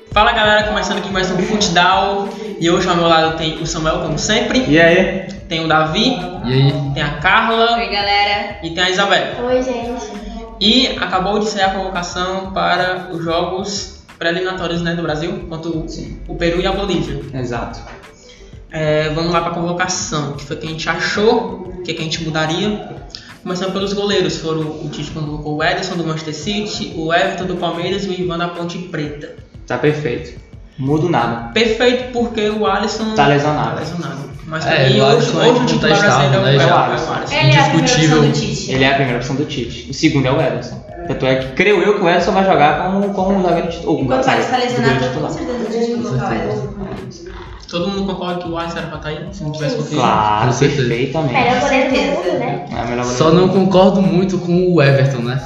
Fala galera, começando aqui mais um Futedal. E hoje ao meu lado tem o Samuel, como sempre. E aí? Tem o Davi. E aí? Tem a Carla. Oi galera. E tem a Isabela. Oi gente. E acabou de sair a convocação para os jogos pré-eliminatórios, né, do Brasil, contra o Peru e a Bolívia. Exato. Vamos lá para a convocação. O que foi que a gente achou? O que a gente mudaria? Começando pelos goleiros, foram o Tite convocou o Ederson do Manchester City, o Everton do Palmeiras e o Ivan da Ponte Preta. Tá perfeito. Mudo nada. Perfeito porque o Alisson tá lesionado. Mas também hoje o titular brasileiro né, é o Alisson. Ele é a primeira opção do Tite. Ele é a primeira opção do Tite. O segundo é o Ederson. Tanto é que creio eu que o Ederson vai jogar como zagueiro titular. Enquanto o Alisson tá lesionado, com certeza a gente vai colocar o Ederson. Todo mundo concorda que o Alisson era pra estar aí? Se não tivesse confiado. Claro, Com certeza. perfeitamente. Melhor goleiro do mundo, né? É a melhor Só não concordo muito com o Everton, né?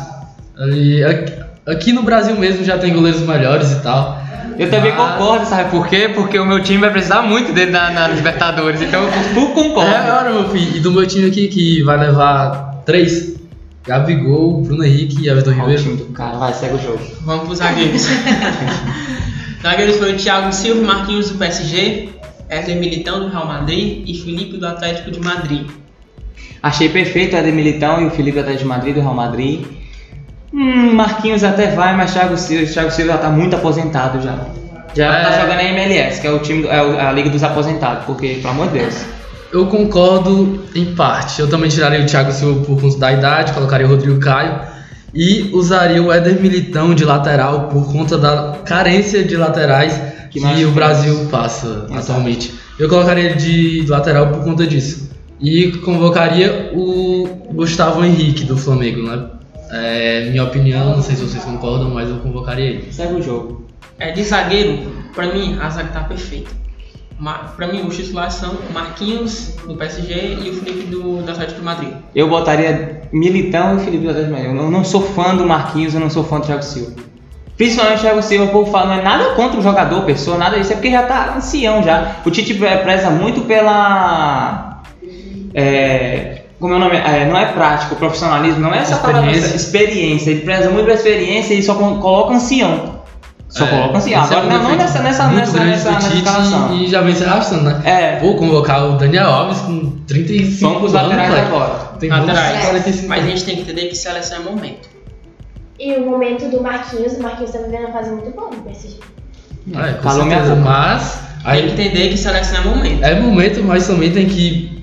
Aqui no Brasil mesmo já tem goleiros melhores e tal. Eu também concordo, sabe por quê? Porque o meu time vai precisar muito dele na Libertadores, então eu concordo. Ora, meu filho. E do meu time aqui que vai levar 3: Gabigol, Bruno Henrique e Everton Olha o Ribeiro. time do cara, vai, segue o jogo. Vamos pros zagueiros. Zagueiros foram o Thiago Silva, Marquinhos do PSG, Éder Militão do Real Madrid e Felipe do Atlético de Madrid. Achei perfeito o Éder Militão e o Felipe Atlético de Madrid, do Real Madrid. Marquinhos até vai, mas Thiago Silva já tá muito aposentado já. Já tá jogando a MLS, que é o time, a Liga dos Aposentados, porque, pelo amor de Deus. Eu concordo em parte. Eu também tiraria o Thiago Silva por conta da idade, colocaria o Rodrigo Caio e usaria o Éder Militão de lateral por conta da carência de laterais que o Brasil passa atualmente. Eu colocaria ele de lateral por conta disso. E convocaria o Gustavo Henrique do Flamengo, né? Minha opinião, não sei se vocês concordam, mas eu convocaria ele. Segue o jogo. De zagueiro, pra mim, a zaga tá perfeita. Pra mim, os titulares são Marquinhos do PSG e o Felipe do Atlético de Madrid. Eu botaria Militão e Felipe do Atlético de Madrid. Eu não sou fã do Marquinhos, eu não sou fã do Thiago Silva. Principalmente o Thiago Silva, o povo fala, não é nada contra o jogador, pessoa, nada disso, é porque já tá ancião já. O Tite preza muito pela... como é o nome? Não é prático, profissionalismo, não é essa palavra, experiência. Ele preza muito pela experiência e só coloca ancião. Coloca ancião. Agora não nessa escalação. E já vem se arrastando, né? Vou convocar o Daniel Alves com 35 anos. Vamos pros laterais agora. Tem laterais. 45 mas a gente tem que entender que seleção é momento. E o momento do Marquinhos tá vivendo uma fase muito boa no PSG. Com certeza, mas... Tem que entender que seleção é momento. É momento, mas também tem que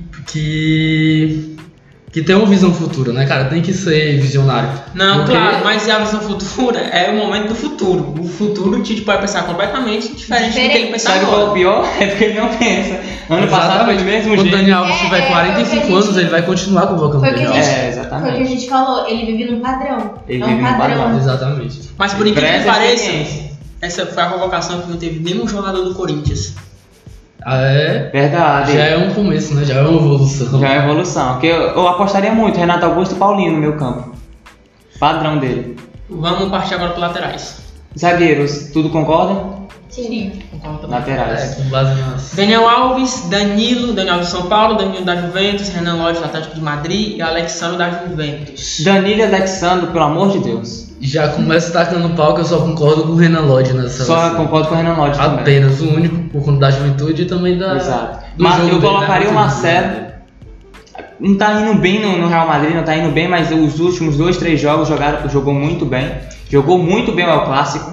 ter uma visão futura, né, cara? Tem que ser visionário. Não, claro, mas a visão futura é o momento do futuro. O futuro o Tite pode pensar completamente diferente do que ele pensa agora. Sabe qual é o pior? É porque ele não pensa. Ano passado foi do mesmo jeito. Quando o Daniel Alves tiver 45 anos, ele vai continuar convocando o Daniel Alves. Exatamente. Foi o que a gente falou, ele vive num padrão. Ele vive num padrão. Exatamente. Mas por incrível que pareça, essa foi a convocação que não teve nenhum jogador do Corinthians. Verdade. Já é um começo, né? Já é uma evolução. Já é uma evolução. Porque eu apostaria muito Renato Augusto e Paulinho no meu campo. Padrão dele. Vamos partir agora para laterais. Zagueiros, tudo concorda? Sim. Concordo também. Laterais. Com base nas... Daniel Alves, Daniel de São Paulo, Danilo da Juventus, Renan Lodge do Atlético de Madrid e Alexandre da Juventus. Danilo e Alexandre, pelo amor de Deus. Já começa tacando pau que eu só concordo com o Renan Lodge nessa seleção. Só concordo com o Renan Lodge também. Apenas, o único, por conta da juventude e também da... Exato. Mas eu colocaria o Marcelo. Não tá indo bem no Real Madrid, não tá indo bem, mas os últimos 2-3 jogos jogou muito bem. Jogou muito bem o El Clássico.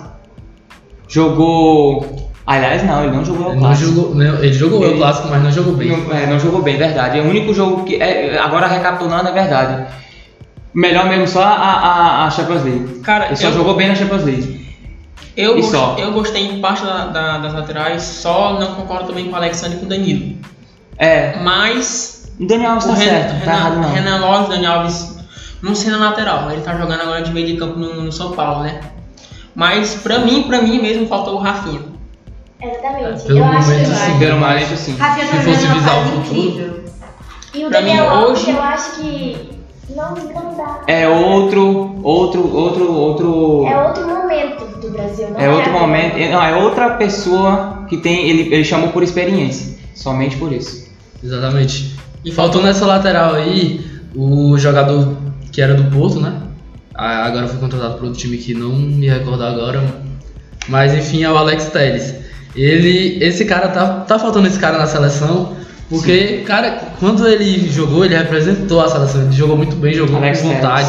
Aliás, não, ele não jogou o El Clássico. Ele jogou o El Clássico, mas não jogou bem. Não jogou bem, verdade. É o único jogo que... agora recapitulando, é verdade. Melhor mesmo só a Champions League. Cara, ele só jogou bem na Champions League. Eu gostei em parte das laterais, só não concordo também com o Alexandre e com o Danilo. Mas... O Daniel Alves tá certo, tá errado não. Renan Lodge, Daniel Alves não sendo na lateral, ele tá jogando agora de meio de campo no São Paulo, né? Mas pra mim mesmo faltou o Rafinha. Exatamente. Pelo momento, sim. Pelo momento, sim. Rafinha tá Se fosse vivendo uma visar o fase futuro. incrível. E o Pra Daniel mim, Alves, hoje- eu acho que não dá. É outro. É outro momento do Brasil, não É outro agora. momento. Não, é outra pessoa que tem. Ele chamou por experiência. Somente por isso. Exatamente. E faltou nessa lateral aí o jogador que era do Porto, né? Agora foi contratado por outro time que não me recordar agora. Mas enfim, é o Alex Telles. Esse cara tá faltando esse cara na seleção, porque, cara, quando ele jogou, ele representou a seleção, ele jogou muito bem, jogou Alex com vontade.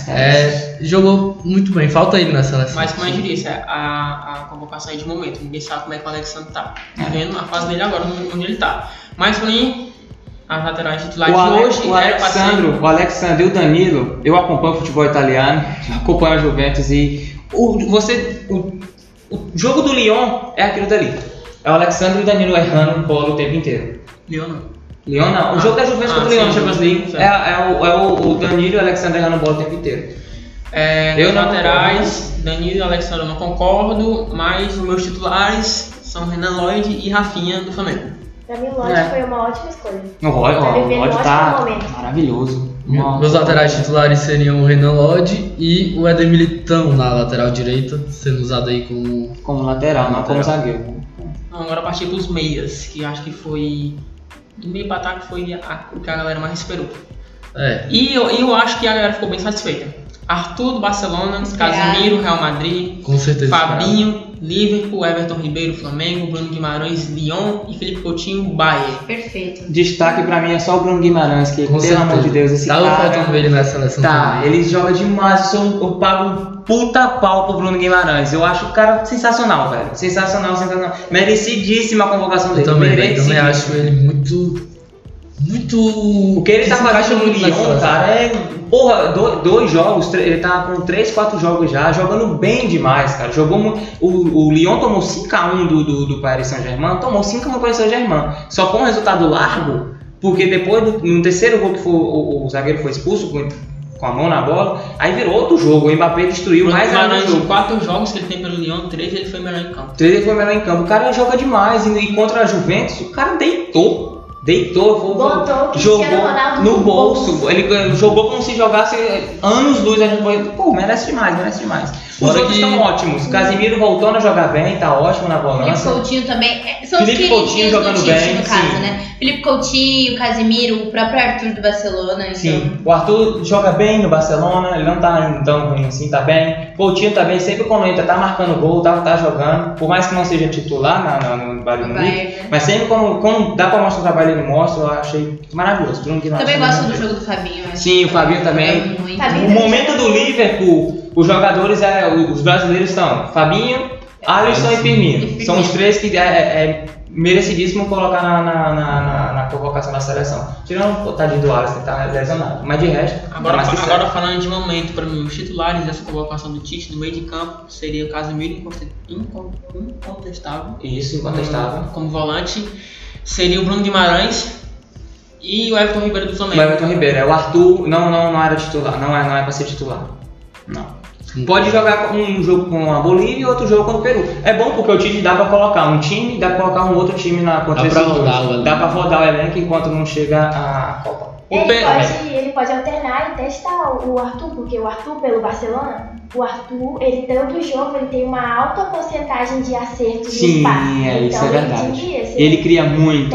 Jogou muito bem, falta ele na seleção. Mas como a gente disse, a convocação é de momento, ninguém sabe como é que o Alexandre tá vivendo a fase dele agora, onde ele tá. Mas pra mim, as laterais titulares de hoje o Alexandre e o Danilo, eu acompanho o futebol italiano, acompanho a Juventus e o jogo do Lyon é aquilo dali. É o Alexandre e o Danilo errando bola o tempo inteiro. Lyon não. O jogo da Juventus contra o Lyon, Champions League, é o Danilo e o Alexandre errando bola o tempo inteiro. Nos laterais, Danilo e Alexandre eu não concordo, mas os meus titulares são Renan Lloyd e Rafinha do Flamengo. Pra mim, o Lloyd foi uma ótima escolha. O Lloyd tá maravilhoso. Meus laterais titulares seriam o Renan Lodge e o Éder Militão na lateral direita, sendo usado aí como lateral, não como zagueiro. Agora a partir dos meias, que acho que foi do meio para ataque foi o que a galera mais esperou. E eu acho que a galera ficou bem satisfeita. Arthur do Barcelona, Casemiro, Real Madrid, com certeza, Fabinho, Liverpool, Everton Ribeiro, Flamengo, Bruno Guimarães, Lyon e Felipe Coutinho, Bayern. Perfeito. Destaque pra mim é só o Bruno Guimarães, que pelo amor de Deus, esse cara... faltando ele nessa seleção. Ele joga demais, eu pago um puta pau pro Bruno Guimarães. Eu acho o cara sensacional, velho. Sensacional. Merecidíssima a convocação dele. Eu também acho ele muito... O que ele tá fazendo no Lyon, cara, porra, 2 jogos, ele tá com 3, 4 jogos já, jogando bem demais, cara. O Lyon tomou 5-1 do Paris Saint-Germain, tomou 5-1 do Paris Saint-Germain. Só com um resultado largo, porque depois, no terceiro gol que o zagueiro foi expulso com a mão na bola, aí virou outro jogo. O Mbappé destruiu mais ainda o jogo. 4 jogos que ele tem pelo Lyon, 3 ele foi melhor em campo. 3 ele foi melhor em campo. O cara joga demais, e contra a Juventus, o cara deitou, jogou no bolso. Ele jogou como se jogasse anos luz. A gente pô, merece demais. Os outros estão ótimos. Casemiro voltando a jogar bem, tá ótimo na volância. Felipe Coutinho também. São os queridinhos do Tite, no caso, né? Felipe Coutinho, Casemiro, o próprio Arthur do Barcelona. Então... Sim, o Arthur joga bem no Barcelona, ele não tá tão ruim assim, tá bem. Coutinho também, sempre quando entra, tá marcando gol, tá jogando. Por mais que não seja titular no Bayern Munique, mas sempre quando dá pra mostrar o trabalho, ele mostra, eu achei maravilhoso. Também gosto do jogo do Fabinho. Sim, o Fabinho também. O momento do Liverpool, os jogadores, os brasileiros são Fabinho, Alisson e Firmino. São os 3 que é merecidíssimo colocar na convocação da seleção. Tirando o tadinho do Alisson, que tá lesionado. Mas de resto, agora falando de momento, para mim, os titulares dessa convocação do Tite no meio de campo seria o Casemiro incontestável. Isso, incontestável. Como volante. Seria o Bruno Guimarães e o Everton Ribeiro do Flamengo. O Everton Ribeiro, o Arthur não era titular, não é para ser titular. Não. Pode jogar um jogo com a Bolívia e outro jogo com o Peru. É bom porque o Tite dá pra colocar um time, dá pra colocar um outro time contra esses dois. Dá pra rodar o elenco enquanto não chega a Copa. Ele pode alternar e testar o Arthur, porque o Arthur pelo Barcelona, ele todo jogo ele tem uma alta porcentagem de acertos de passe. Sim, então, isso é verdade. Ele cria muito.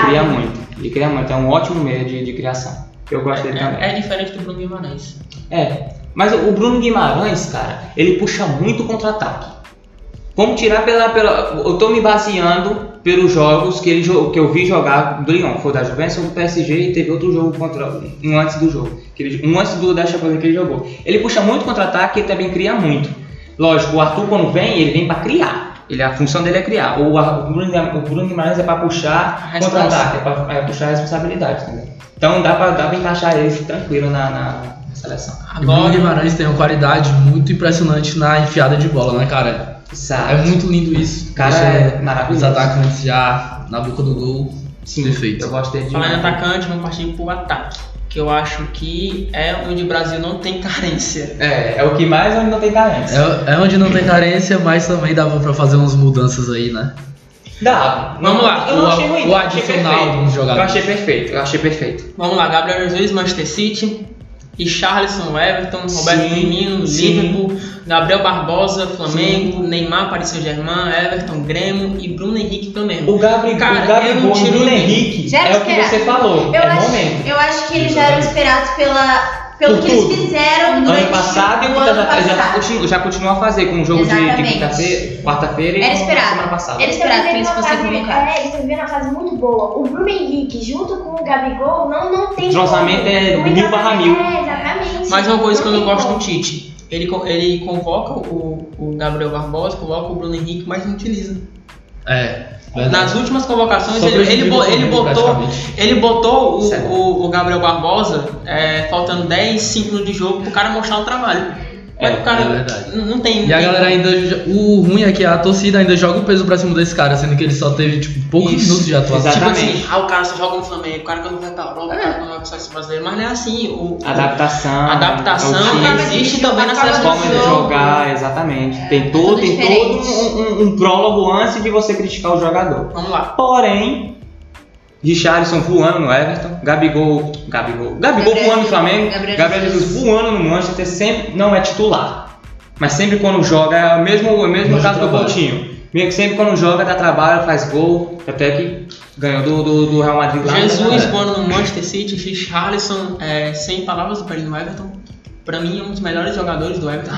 Ele cria muito. É um ótimo meio de criação. Eu gosto dele também. É diferente do Bruno Guimarães. Mas o Bruno Guimarães, cara, ele puxa muito contra-ataque. Vamos tirar eu tô me baseando pelos jogos que eu vi jogar do Lyon. Foi da Juventus ou do PSG e teve outro jogo um antes do jogo. Um antes da Champions que ele jogou. Ele puxa muito contra-ataque e também cria muito. Lógico, o Arthur quando ele vem pra criar. A função dele é criar. O Bruno Guimarães é pra puxar contra-ataque, é pra puxar a responsabilidade, entendeu? Então dá pra encaixar ele tranquilo na seleção. Agora, o Guimarães tem uma qualidade muito impressionante na enfiada de bola, né, cara? Exato. É muito lindo isso. O cara é maravilhoso. Os atacantes já na boca do gol. Sim, perfeito. Eu gosto dele demais. Falando em atacante, vamos partir pro ataque. Que eu acho que é onde o Brasil não tem carência. É o que mais onde não tem carência. É onde não tem carência, mas também dava pra fazer umas mudanças aí, né? Dá. Vamos lá. Eu não achei ruim. O adicional dos jogadores. Eu achei perfeito. Vamos lá. Gabriel Jesus, Manchester City. Richarlison, Everton, Roberto Firmino, Liverpool, Gabriel Barbosa, Flamengo, Neymar, Paris Saint-Germain, Everton, Grêmio e Bruno Henrique também. O Gabigol e Bruno Henrique é o que você falou. Eu acho que eles já eram esperados pelo que eles fizeram durante ano passado o ano passado. Já continua a fazer com o jogo de quarta-feira e semana passada. Era esperado que eles fossem convocados. Eles estão vivendo uma fase muito boa. O Bruno Henrique, junto com o Gabigol, não tem. O entrosamento é 1000/1000. Exatamente. Mas uma coisa que eu não gosto do Tite, ele convoca o Gabriel Barbosa, convoca o Bruno Henrique, mas não utiliza. Verdade. Nas últimas convocações ele botou o Gabriel Barbosa faltando 5 minutos de jogo pro cara mostrar o trabalho. Mas o cara verdade. não tem. E a galera ainda. O ruim é que a torcida ainda joga o peso pra cima desse cara, sendo que ele só teve tipo poucos minutos de atuação. Exatamente. Tipo assim, o cara só joga no Flamengo, o cara que não vai pra Europa, o cara que não vai pra seleção brasileira, mas não é assim. Adaptação existe também na seleção. Forma de jogar, exatamente. Tem todo um prólogo antes de você criticar o jogador. Vamos lá. Porém, Richarlison voando no Everton, Gabigol voando no Flamengo, Gabriel Jesus voando no Manchester, sempre não é titular. Mas sempre quando joga, é o mesmo caso do Coutinho. Sempre quando joga, dá trabalho, faz gol, até que ganhou do Real Madrid lá. Jesus voando no Manchester City, Richarlison, sem palavras para ele no Everton. Pra mim é um dos melhores jogadores do Everton.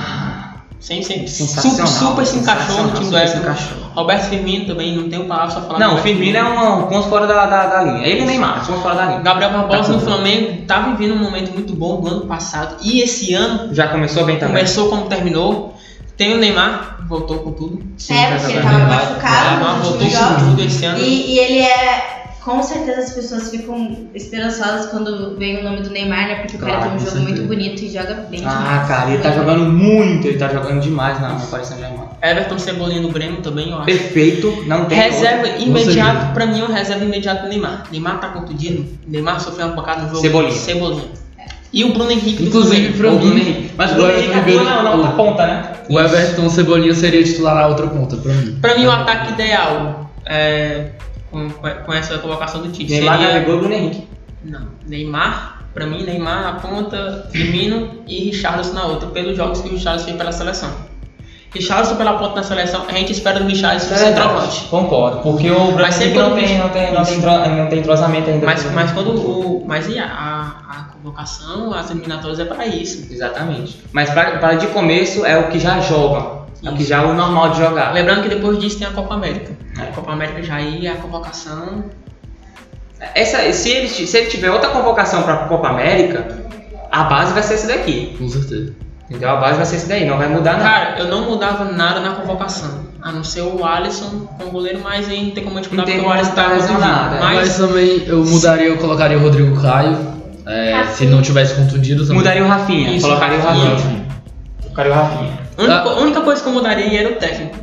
Super se encaixou no time do Everton. Roberto Firmino também, não tenho palavras pra falar. Não, o Firmino é um ponto fora da linha. Ele e Neymar, ponto fora da linha. Gabriel Barbosa no Flamengo tá vivendo um momento muito bom do ano passado. E esse ano já começou bem também. Começou como terminou. Tem o Neymar, voltou com tudo. Porque ele tava machucado. Neymar voltou com tudo esse ano. E ele é. Com certeza as pessoas ficam esperançosas quando vem o nome do Neymar, né? Porque o cara tem um jogo muito bonito e joga bem demais. Cara, ele tá jogando muito, ele tá jogando demais na Paris Saint-Germain. Everton Cebolinha no Grêmio também, eu acho. Perfeito, não tem reserva imediato, pra mim é um reserva imediato do Neymar. Neymar tá contundido, Neymar sofreu uma pancada no jogo. Cebolinha. E o Bruno Henrique, inclusive, pra mim, mas o Bruno Henrique atua na ponta, né? O Everton Cebolinha seria titular na outra ponta, pra mim. Pra mim, o ataque ideal com essa convocação do Tite Neymar, Gabigol e Bruno Henrique. Não, Neymar, pra mim, Neymar na ponta, Firmino e Richarlison na outra, pelos jogos que o Richarlison fez pela seleção. Richarlison pela ponta na seleção, a gente espera do Richarlison ser centroavante. Concordo, porque o Bruno Henrique não tem entrosamento ainda. Mas e a convocação, as eliminatórias é para isso. Exatamente. Mas para de começo é o que já joga. É o que já é o normal de jogar. Lembrando que depois disso tem a Copa América. A Copa América já ia a convocação. Se ele tiver outra convocação para a Copa América, a base vai ser essa daqui. Com certeza. Entendeu? A base vai ser essa daí, não vai mudar nada. Cara, eu não mudava nada na convocação. A não ser o Alisson com o goleiro, mas aí não tem como a gente mudar porque o Alisson tá lesionado. Mas também eu colocaria o Rodrigo Caio. Se não tivesse contundido também. Mudaria o Rafinha. Colocaria o Rafinha. Colocaria o Rafinha. A única coisa que eu mudaria era o técnico.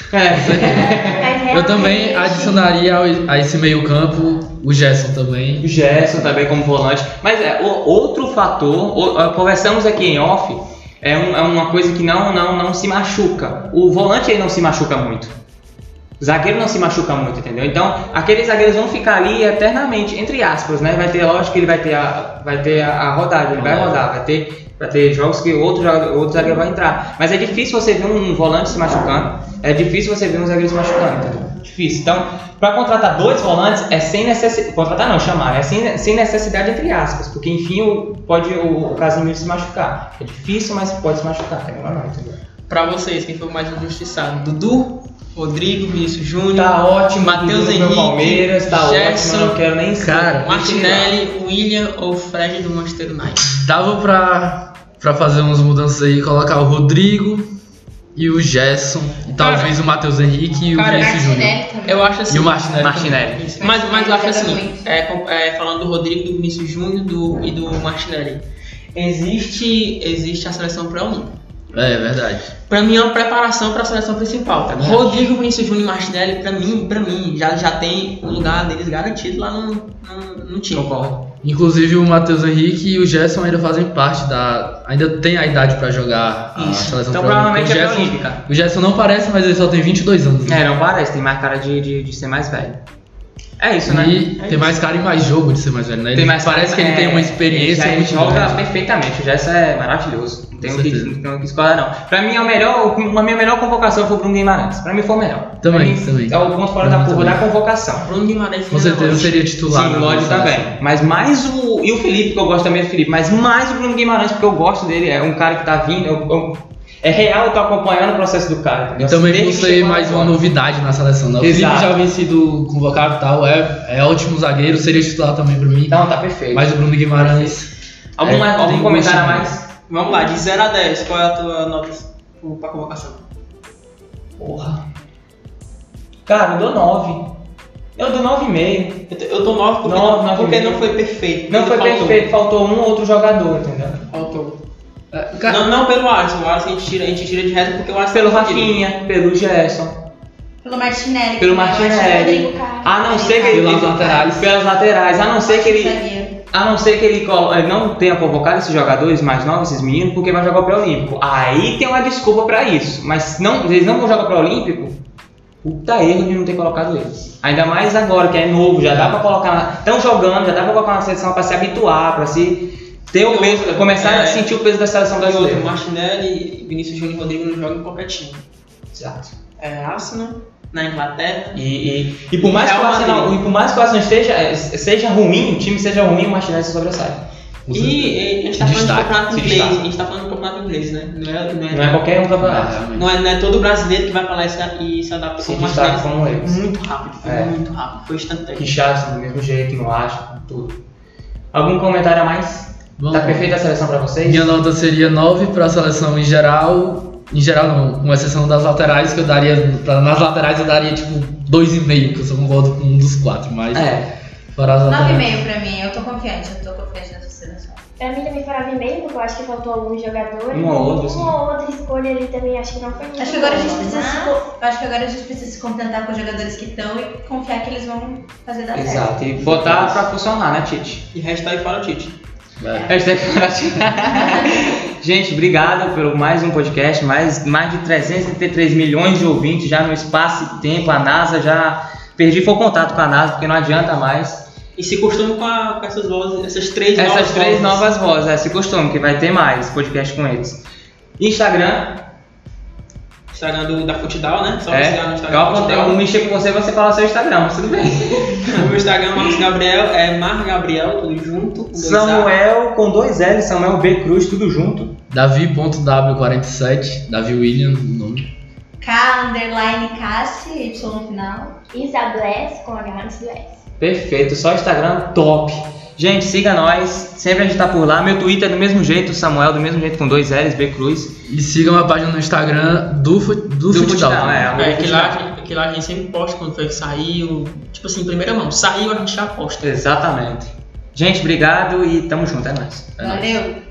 Eu também adicionaria a esse meio campo o Gerson também. O Gerson também como volante. Mas outro fator, conversamos aqui em off, é uma coisa que não se machuca. O volante ele não se machuca muito. O zagueiro não se machuca muito, entendeu? Então, aqueles zagueiros vão ficar ali eternamente, entre aspas, né? Lógico que ele vai ter a rodagem, ele vai rodar, vai ter jogos que outro zagueiro vai entrar. Mas é difícil você ver um volante se machucando, é difícil você ver um zagueiro se machucando, entendeu? Difícil. Então, para contratar 2 volantes é sem necessidade. Contratar não, chamar. É sem necessidade, entre aspas. Porque enfim pode o Casemiro se machucar. É difícil, mas pode se machucar. Não, entendeu? Pra vocês, quem foi o mais injustiçado? Dudu, Rodrigo, Vinícius Júnior. Tá ótimo, Matheus Henrique, Palmeiras, tá Gerson, ótimo, não quero nem cara, Martinelli, William ou Fred do Manchester United. Dava pra fazer umas mudanças aí, colocar o Rodrigo e o Gerson, e talvez o Matheus Henrique e o Vinícius Júnior. Eu acho assim. E o Martinelli. Mas eu acho assim, falando do Rodrigo, do Vinícius Júnior e do Martinelli, existe a seleção pré-olímpica. É verdade. Pra mim é uma preparação pra seleção principal. Tá? Rodrigo, Vinícius Júnior e Martinelli, pra mim já tem o lugar deles garantido lá no time. Concordo. Inclusive o Matheus Henrique e o Gerson ainda fazem parte ainda tem a idade pra jogar a seleção. Então provavelmente é olímpica. O Gerson não parece, mas ele só tem 22 anos. Né? Não parece, tem mais cara de ser mais velho. É isso, né? E tem mais cara e mais jogo de ser mais velho, né? Parece que ele tem uma experiência ele muito joga grande. perfeitamente, o Gerson é maravilhoso. Não tem o que certeza. escolher, não. Pra mim, a minha melhor convocação foi o Bruno Guimarães. Pra mim foi o melhor. Também. É o ponto fora da curva da convocação. Bruno Guimarães Com certeza seria titular. Sim, lógico também. Mas mais o... E o Felipe, que eu gosto também do Felipe. Mas mais o Bruno Guimarães, porque eu gosto dele. É um cara que tá vindo... É real, eu tô acompanhando o processo do cara. E também por ser mais uma novidade na seleção, né? O Felipe já havia sido convocado e tal, é ótimo zagueiro, seria titular também pra mim. Então, tá perfeito. Mas o Bruno Guimarães... Algum comentário a mais? Vamos lá, de 0 a 10, qual é a tua nota pra convocação? Porra. Cara, eu dou 9. Eu dou 9,5. Eu dou 9 porque não foi perfeito. Não foi perfeito, faltou um ou outro jogador, entendeu? Faltou. Não pelo Alisson, o Alisson a gente tira de reto porque o Alisson Pelo Rafinha, pelo Gerson. Pelo Martinelli. Pelo Martinelli. A não ser que ele... Pelas laterais. A não ser que ele não tenha convocado esses jogadores mais novos, esses meninos, porque vai jogar o pré-olímpico. Aí tem uma desculpa pra isso. Mas eles não vão jogar o pré-olímpico, puta erro de não ter colocado eles. Ainda mais agora, que é novo, já dá pra colocar... Estão jogando, já dá pra colocar na seleção pra se habituar, pra se... ter o peso, começar a sentir o peso da seleção brasileira. O Martinelli, Vinícius Júnior e Rodrigo não jogam em qualquer time. Exato. É Arsenal, na Inglaterra. E por mais que o Arsenal seja ruim, o time seja ruim, o Martinelli se sobressai. E a gente tá falando de campeonato inglês, a gente tá falando de campeonato inglês, né? Não é qualquer um campeonato. Não é todo brasileiro que vai pra lá e se adapta com o Martinelli. Como eles. Muito rápido, muito rápido, foi instantâneo. Que chato, do mesmo jeito, não acho, tudo. Algum comentário a mais? Tá perfeita a seleção pra vocês? Minha nota seria 9 pra seleção em geral. Em geral não, com exceção das laterais, que eu daria. Nas laterais eu daria tipo 2,5, que eu só concordo com um dos 4, mas. Para as laterais. 9,5 pra mim, eu tô confiante nessa seleção. Pra mim também foi 9,5, porque eu acho que faltou alguns jogadores. Uma ou outra escolha ali também, acho que não foi muito. Acho que agora a gente precisa se contentar com os jogadores que estão e confiar que eles vão fazer dar certo. Exato, e botar pra funcionar, né, Tite? E hashtag para o Tite. Gente, obrigado por mais um podcast, mais de 333 milhões de ouvintes já no espaço e tempo. A NASA já perdi foi o contato com a NASA, porque não adianta mais. E se costume com essas vozes, essas três novas vozes, se costume, que vai ter mais podcast com eles. Instagram da Futidal, né? Só você no Instagram. Eu mexer com você fala seu Instagram, mas tudo bem. O meu Instagram, Marcos Gabriel, é Mar Gabriel, tudo junto. Com Samuel com 2 L, Samuel B Cruz, tudo junto. Davi.w47, Davi William, o nome. K_Cassi, Y no final. Isabless com H antes do S. Perfeito, só Instagram top. Gente, siga nós, sempre a gente tá por lá. Meu Twitter é do mesmo jeito, Samuel do mesmo jeito, com 2 L's, B Cruz. E sigam a página no Instagram do Futidal. Que lá a gente sempre posta quando foi que saiu. Tipo assim, em primeira mão, saiu a gente já posta. Exatamente. Gente, obrigado e tamo junto, é nóis. Valeu!